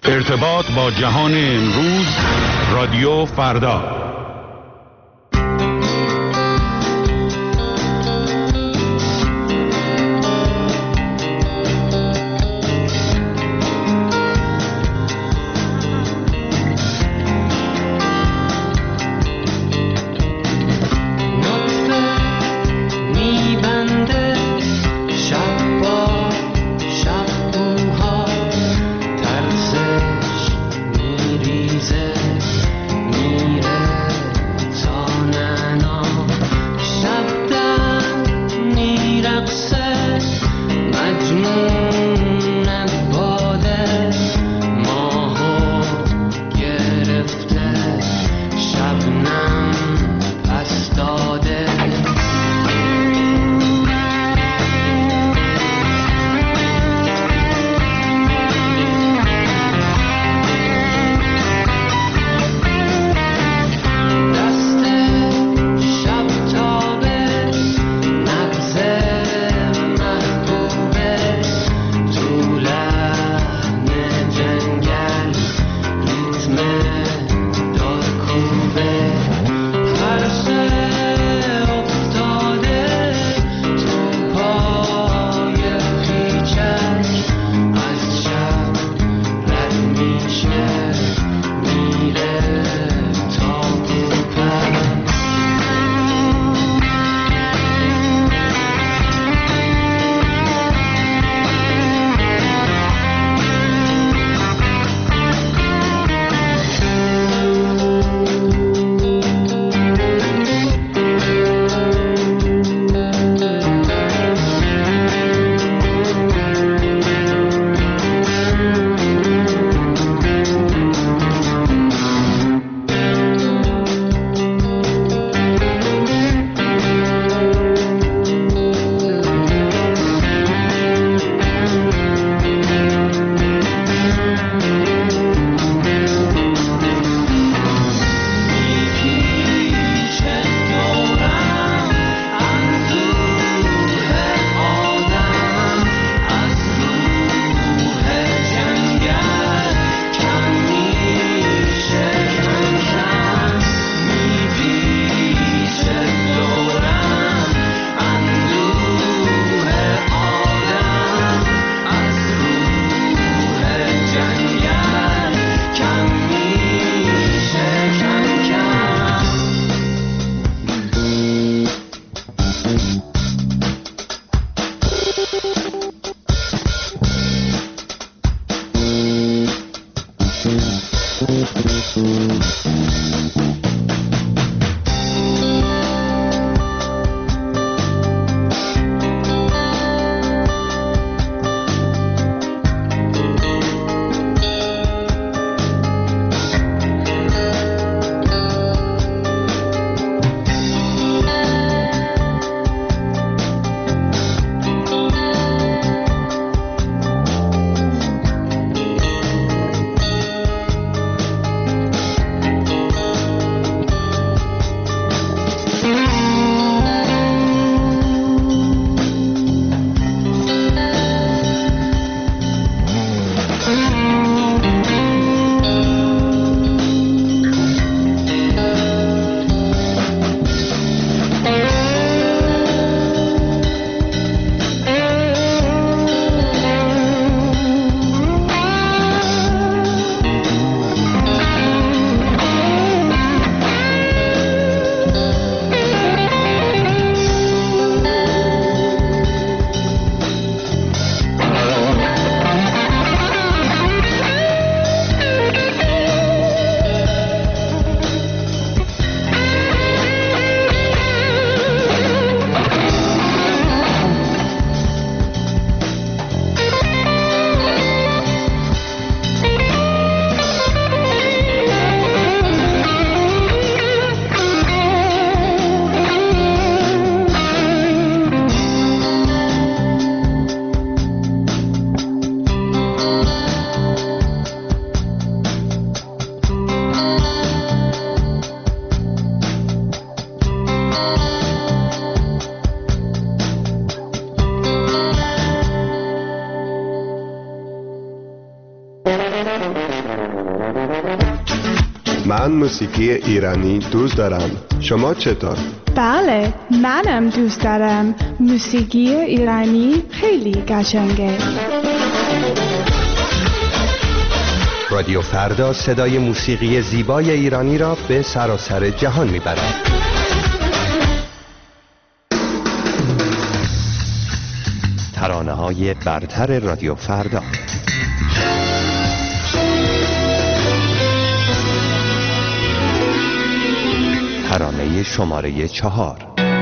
ارتباط با جهان امروز، رادیو فردا. میریزه میره من موسیقی ایرانی دوست دارم. شما چطور؟ بله، منم دوست دارم. موسیقی ایرانی خیلی قشنگه. رادیو فردا صدای موسیقی زیبای ایرانی را به سراسر جهان میبرد. ترانه‌های برتر رادیو فردا. ترانه شماره 4.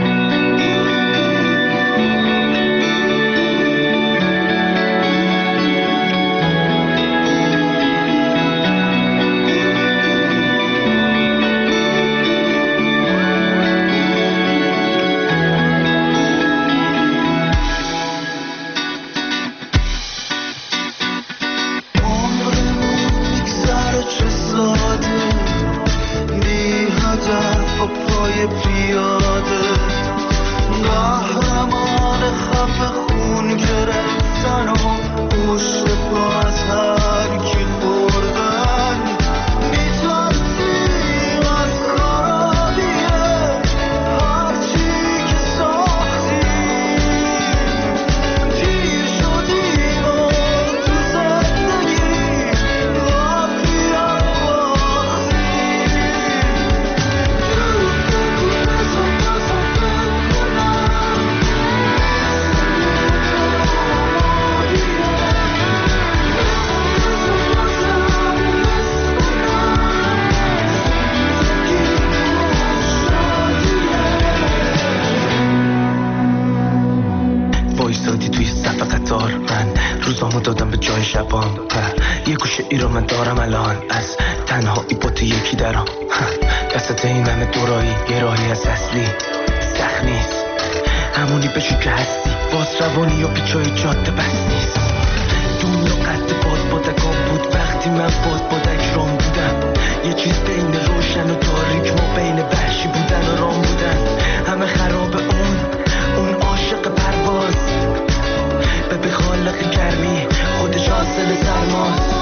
یه گوشه ای رو من دارم الان، از تنهایی با تو یکی درام. وسط این همه دورایی یه راهی از اصلی سخت نیست، همونی بشو که هستی. باز روانی یا پیچای جاده بس نیست. دنیا قد بادبادکان بود وقتی من بادبادک رام بودم. یه چیز بین روشن و تاریک، ما بین وحشی بودن و رام بودن. همه خراب اون عاشق پرواز، به خالق گرمی خودش حاصل سرماست.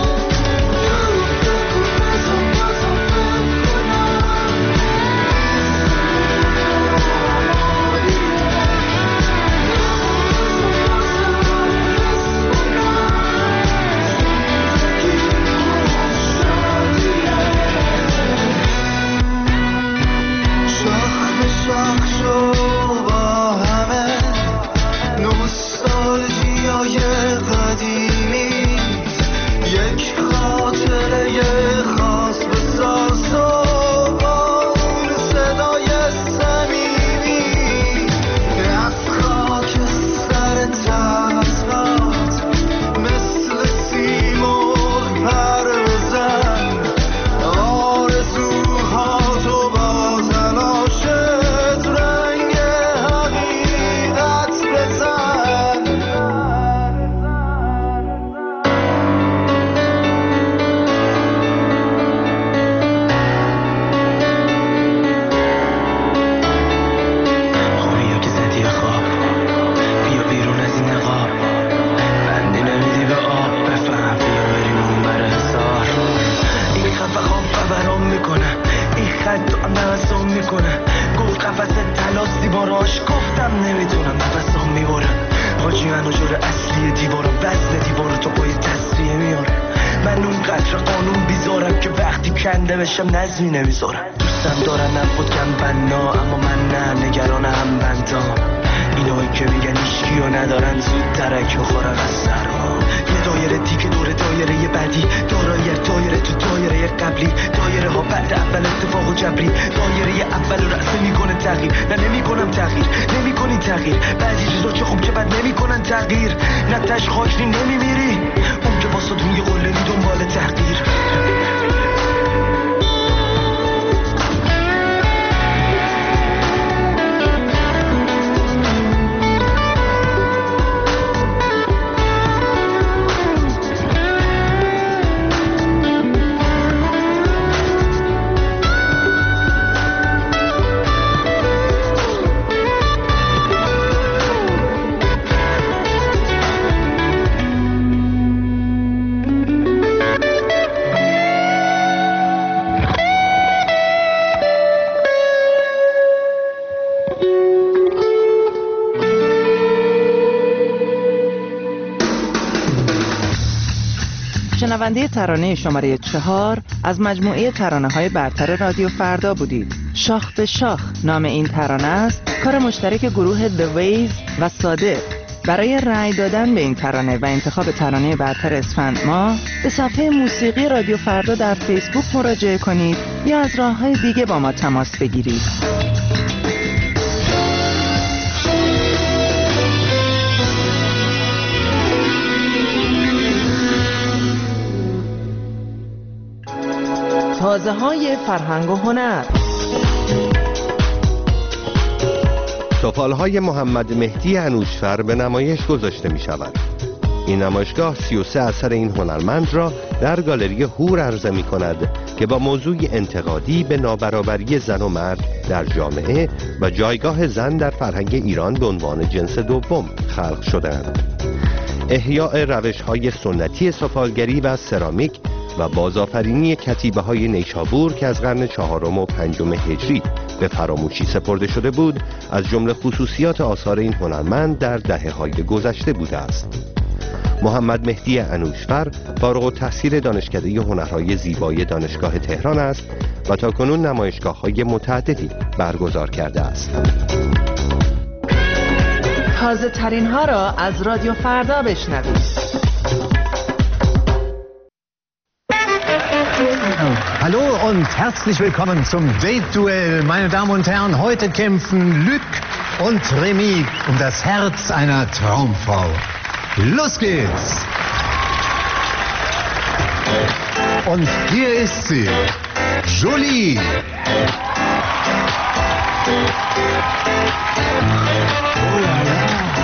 نظمی نمیذارم. دوستم دارن نبودم بنا، اما من نه، نگران هم بندام. اینایی که میگن ایشکی و ندارن زود ترک بخورن از سرما. یه دایره دیگه دور دایره بعدی، دایره تو دایره قبلی. دایره ها بعد اول اتفاق و جبری. دایره اول رأس میکنه تغییر، نه نمیکنم تغییر، نمیکنی تغییر. بعضی چیزا چه خوب که بد نمیکنن تغییر. نه تش خاکری نمیمیری، اون که واسه دوی قللی دنبال تغییر. شنونده ترانه شماره 4 از مجموعه ترانه‌های برتر رادیو فردا بودید. شاخ به شاخ نام این ترانه است، کار مشترک گروه The Ways و صادق. برای رأی دادن به این ترانه و انتخاب ترانه برتر اسفند ماه به صفحه موسیقی رادیو فردا در فیسبوک مراجعه کنید یا از راه‌های دیگه با ما تماس بگیرید. تازه‌های فرهنگ و هنر. توپال‌های محمد مهدی انوشفر به نمایش گذاشته می شود. این نمایشگاه 33 اثر این هنرمند را در گالری هور عرضه می کند که با موضوع انتقادی به نابرابری زن و مرد در جامعه و جایگاه زن در فرهنگ ایران به عنوان جنس دوم خلق شده‌اند. احیاء روش‌های سنتی سفالگری و سرامیک و بازآفرینی کتیبه‌های نیشابور که از قرن 4 و 5 هجری به فراموشی سپرده شده بود، از جمله خصوصیات آثار این هنرمند در دهه‌های گذشته بوده است. محمد مهدی انوشفر فارغ التحصیل دانشکده هنرهای زیبای دانشگاه تهران است و تاکنون نمایشگاه‌های متعددی برگزار کرده است. تازه ترین ها را از رادیو فردا بشنوید. Hallo und herzlich willkommen zum Date-Duell. Meine Damen und Herren, heute kämpfen Luc und Remy um das Herz einer Traumfrau. Los geht's! Und hier ist sie, Jolie. Oh la la.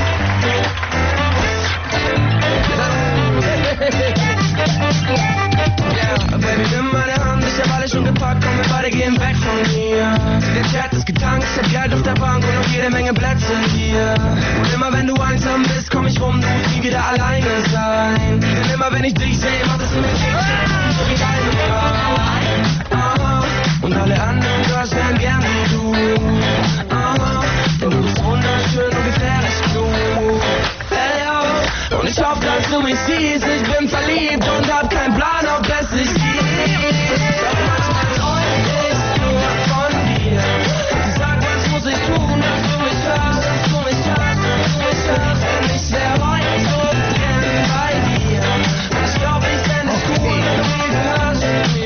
Baby, nimm meine Hand, ich hab alles schon gepackt, komm, wir beide gehen weg von hier. Der Chat ist getankt, ich hab Geld auf der Bank und noch jede Menge Plätze hier. Und immer wenn du einsam bist, komm ich rum, du musst nie wieder alleine sein. Denn immer wenn ich dich sehe, macht es mir nichts, so wie deine Frau. Und alle anderen Girls wären gern wie du. Denn du bist wunderschön und gefährlich klug. Hey, oh. Und ich hoffe, dass du mich siehst, ich bin verliebt und hab keinen Plan, ob es sich gibt. Doch manchmal träum ich nur von dir. Sag, was muss ich tun, dass du mich hörst, dass du mich hörst, dass du mich hörst. Denn ich wär heute so gern bei dir. Ich glaub, ich fänd es cool, wenn du mir gehörst.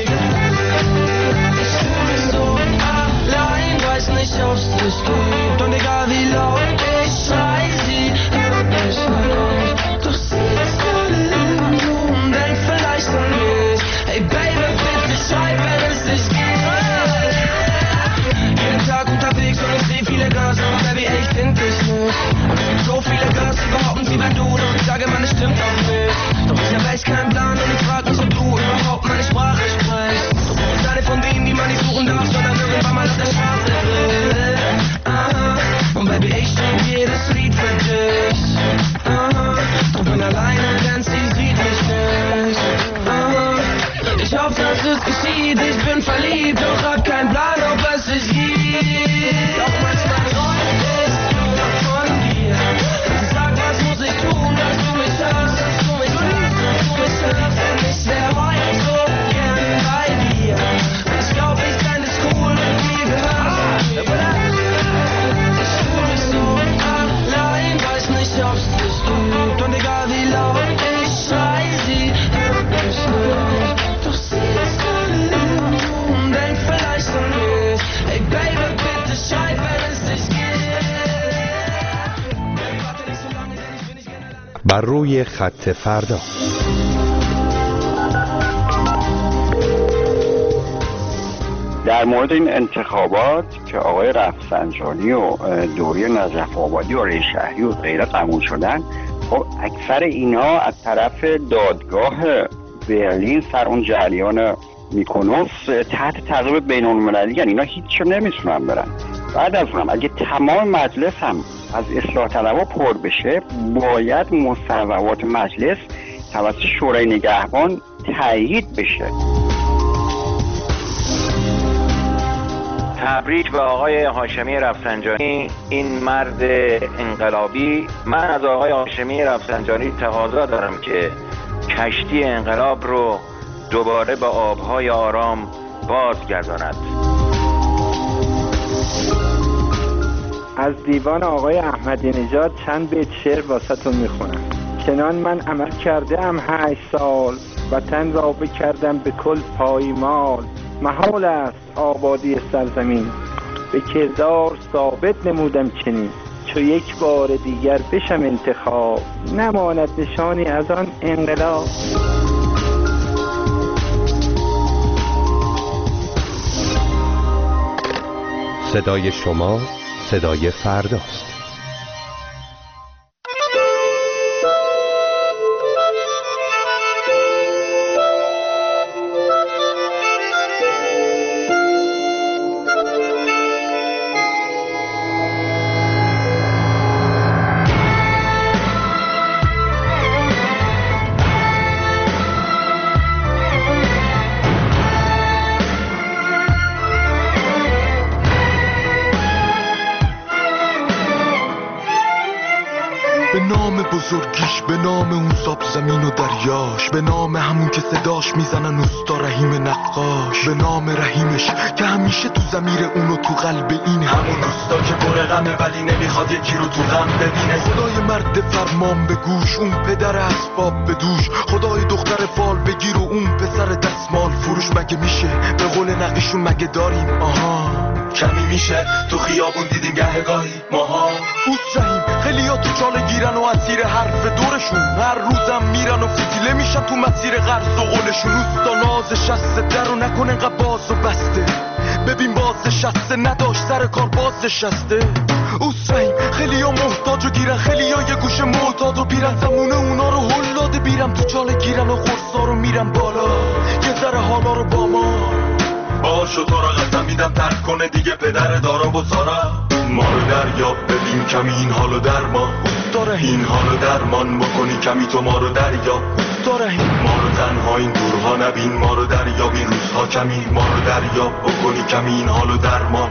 Ich fühl mich so allein, weiß nicht, ob's dich gibt. Und egal wie laut ich schrei, sie hört mich nicht. Doch sie ist gerade im Blumen, denk vielleicht an mich. Hey Baby, bitte schreib, wenn es dich gibt. Jeden Tag unterwegs und ich seh viele Girls, aber Baby, ey, ich find dich nicht. Und es gibt so viele Girls, die behaupten, sie wär du, doch ich sage, man, es stimmt auch nicht. Doch ich hab echt keinen Plan und ich frag mich, ob du überhaupt meine Sprache sprichst. Du bist eine von denen, die man nicht suchen darf, sondern irgendwann mal auf der Straße will. Und Baby, ich schreib jedes Lied für dich. Und bin alleine, denn sie sieht mich nicht. Ich hoffe, dass es geschieht, ich bin verliebt, doch hab keinen Plan, ob es sich gibt. Doch manchmal träum ich nur von dir. Sag, was muss ich tun, dass du mich hörst, dass du mich hörst, dass du mich hörst. Denn ich wär heute so gern bei dir. Ich glaub, ich fänd es cool, wenn du mir gehörst. Ich fühl mich so allein, weiß nicht, ob's dich gibt. Und egal wie laut ich schrei, sie hört mich nicht. Doch sie ist gerade im Blumen, denk vielleicht an mich. Hey Baby, bitte schreib, wenn es dich gibt. Warte nicht so lange, denn ich will nicht gerne alleine. بر روی خط فردا. در مورد این انتخابات که آقای رفسنجانی و دوری نجف آبادی و رئیس شهری و غیره قبول شدن، خب اکثر اینا از طرف دادگاه برلین سر اون جریان میکونوس تحت تعقیب بین‌المللی، یعنی اینا هیچ رو نمیتونن برن. بعد از اونم اگه تمام مجلس هم از اصلاح طلبها پر بشه، باید مصوبات مجلس توسط شورای نگهبان تایید بشه. تبریک به آقای هاشمی رفسنجانی، این مرد انقلابی. من از آقای هاشمی رفسنجانی تقاضا دارم که کشتی انقلاب رو دوباره به آبهای آرام بازگرداند. از دیوان آقای احمدی نژاد چند بیت شعر واسه‌تون میخونم. چنان من عمل کردم 8 سال، وطن را بکردم به کل پایمال. محال است آبادی سرزمین، به کردار ثابت نمودم چنین. چو یک بار دیگر بشم انتخاب، نماند نشانی از آن انقلاب. صدای شما صدای فرداست. بزرگیش، به نام اون ساب زمین و دریاش، به نام همون که صداش میزنن اوستا رحیم نقاش، به نام رحیمش که همیشه تو ضمیر اون و تو قلب این همون اوستا که پر غمه ولی نمیخواد یکی رو تو غم ببینه. صدای مرد فرمان به گوش، اون پدر اسباب به دوش، خدای دختر فال بگیر و اون پسر دستمال فروش. مگه میشه به قول نقیشون مگه داریم آها کمی میشه تو خیابون دیدیم گهگاهی ماها. اوست رحیم خیلی ها تو چاله گیرن و اسیر حرف دورشون، هر روزم میرن و فتیله میشن تو مسیر قرض و قولشون. اوستا ناز شسته در و نکن انقدر باز و بسته، ببین باز شسته نداشت سر کار باز شسته. اوست رحیم خیلی ها محتاج و گیرن، خیلی ها یه گوشه معتاد و بیرن، زمونه اونا رو هل داده بیرم تو چاله گیرن و خورسا رو میرن بالا یه ذره حالا رو با ما باشو. تو را قسم میدم ترک کنه دیگه پدر دارا و سارا، ما رو دریاب ببین کمی این حالو درمان. این حالو درمان بکنی کمی تو ما رو دریاب. ما رو تنها این دورها نبین، ما رو دریاب این روزها کمی، ما رو دریاب بکنی کمی این حالو درمان.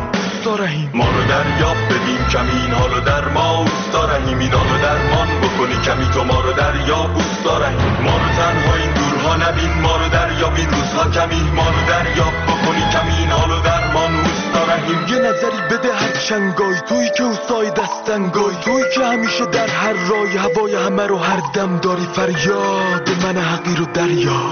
ما رو دریاب ببین کمی این حالو درمان. اوستا رحیم این حالو درمان بکنی کمی تو ما رو دریاب. اوستا رحیم ما رو تنها این دورها نبین، ما رو دریاب این روزها کمی، ما رو دریاب بکنی کمی این حالو درمان. اوستا رحیم یه نظری بده هر چنگای، تویی که اوستای دستنگای، تویی که همیشه در هر رای هوای همه رو هر دم داری. فریاد من حقیر و دریا،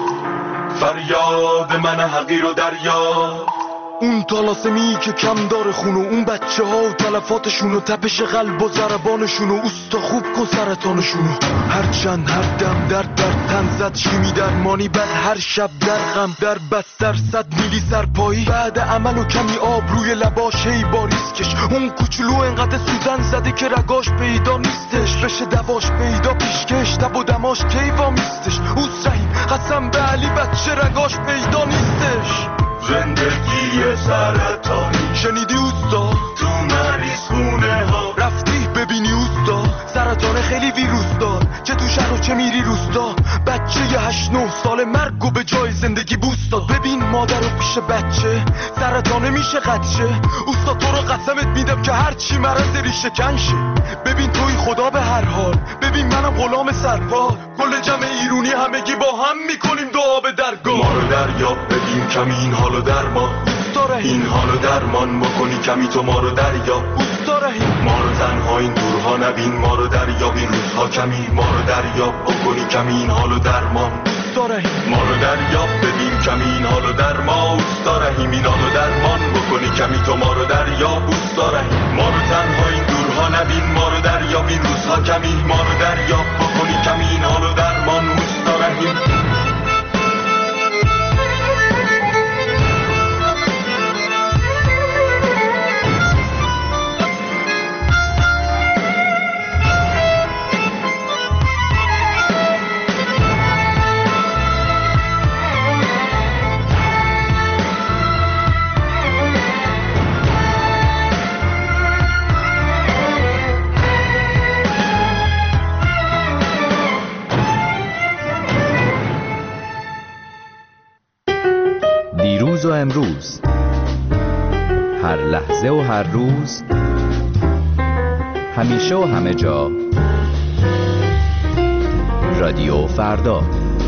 فریاد من حقیر و دریا. اون طلاسمی که کم داره خونو، اون بچه ها و تلفاتشونو، تپش قلب و ضربانشونو، اوستا خوب کن سرطانشونو. هر چند هر دم در تن زد شیمی درمانی، بعد هر شب در غم در بستر 100 میلی سرپایی. بعد عمل و کمی آب روی لباش هی باریز کش، اون کوچولو انقدر سوزن زده که رگاش پیدا نیستش، بشه دواش پیدا پیشکش تب و دماش کیوا میستش. اوست رحیم قسم به علی بچه رگاش پیدا نیستش. زندگی سرطانی شنیدی اوستا؟ تو مریض خونه ها رفتی ببینی اوستا؟ سرطان خیلی ویروس دار چه تو شهر و چه میری روستا. بچه 8-9 ساله مرگ و به جای زندگی بوست داد. ببین مادر و پیش بچه سرطانه میشه قدشه. اوستا تو رو قسمت میدم که هر چی مرض ریشه کنشه. ببین توی خدا به هر حال، ببین منم غلام سرپال. کل جمع ایرونی همگی با هم میکنیم دعا به درگاه. ما رو دریاب ببین کمی این حالو درمان. این حالو درمان بکنی کمی تو ما رو دریاب. ما رو تنها این دورها نبین، ما رو دریاب این روزها کمی، ما رو دریاب بکنی کمی این حالو درمان. ما رو دریاب ببین کمی این حالو درمان. اوستا رحیم این حالو درمان بکنی کمی تو ما رو دریاب. اوستا رحیم ما رو تنها این دورها نبین، ما رو دریاب این روزها کمی، ما رو دریاب بکنی کمی این حالو درمان. اوستا رحیم دیروز و امروز، هر لحظه و هر روز، همیشه و همه جا، رادیو فردا.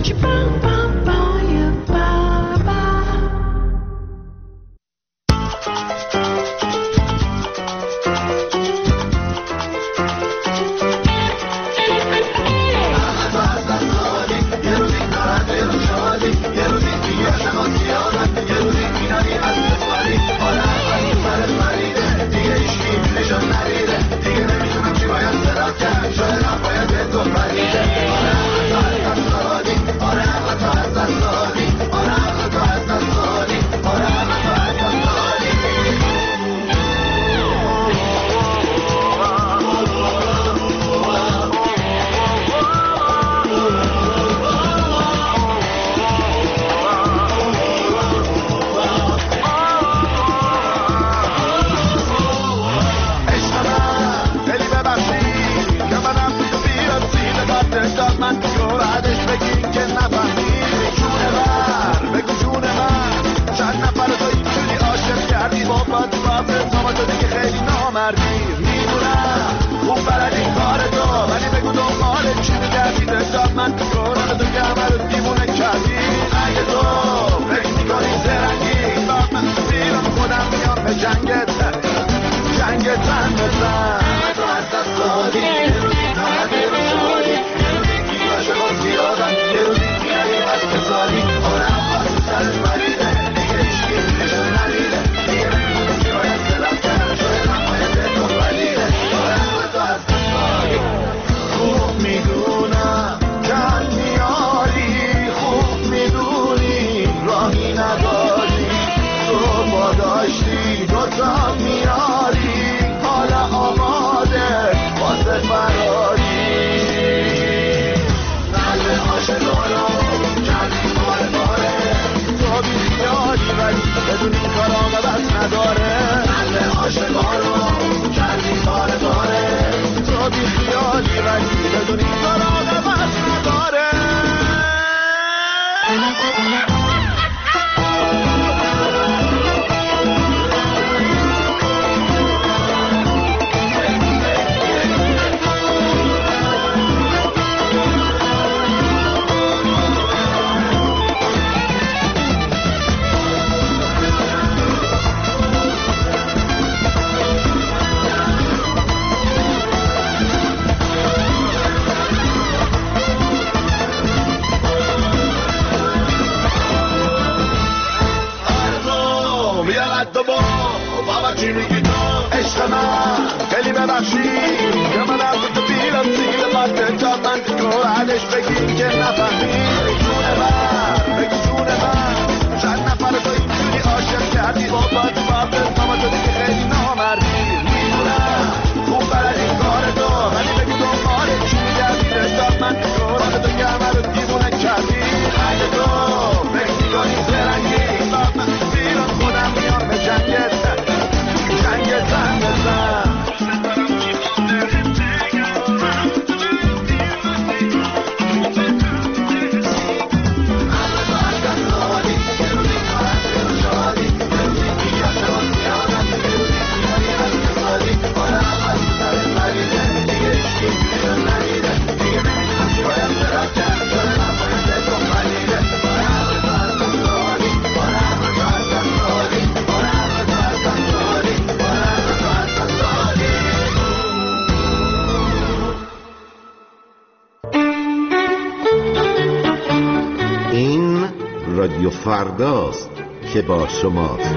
رادیو فرداست که با شماست.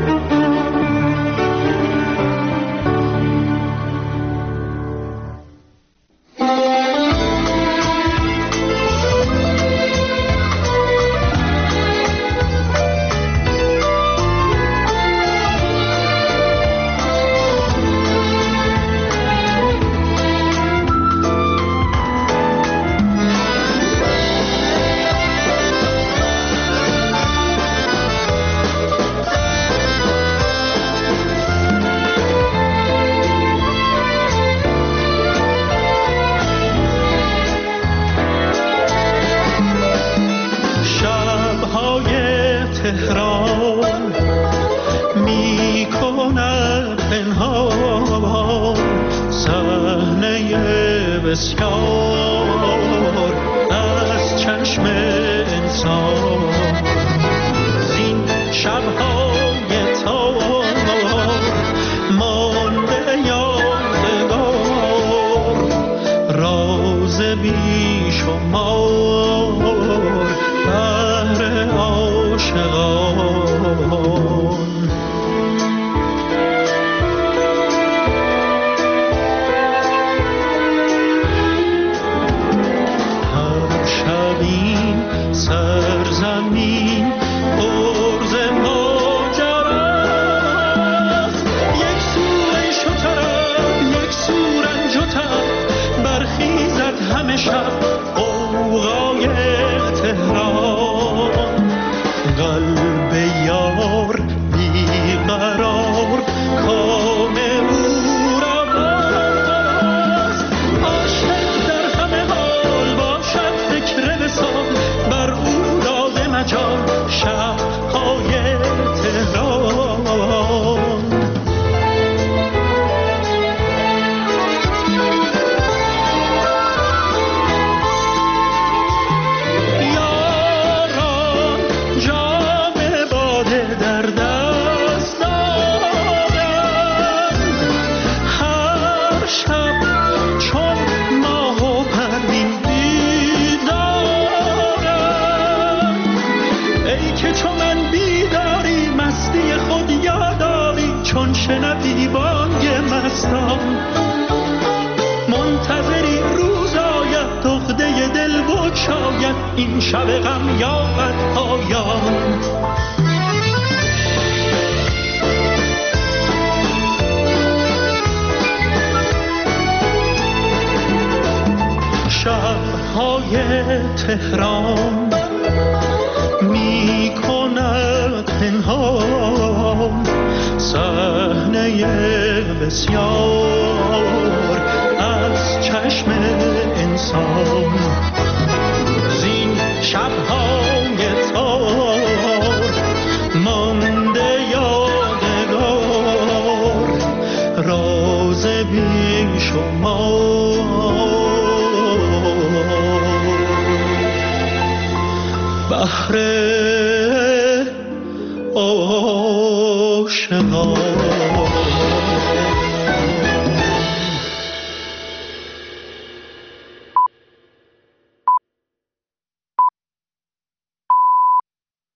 بسیار چشم انسان زین شبهای تار مانده یادگار راز بیشمار بهر عاشقان. سرزمین عرض ماجراست، یک سو عیش و طرب یک سو رنج و تب، برخیزد همه شب غوغای تهران. قلب یار بیقرار کام او را باز، عاشق در همه حال باشد فکر وصال، بر او داده مجال شب‌های تهران. یاران جام باده در دست دارند، هر شب چون ماه و پروین ای که چون من بیداری مستی خود یاداری، چون شنوی بانگ مستان منتظری روز آید دغده دل بگشاید، این شب غم یابد پایان. شب‌های تهران می کند پنهان صحنه بسیار از چشم انسان. زین شب‌های تار مانده یادگار راز بیشمار بهر عاشقان.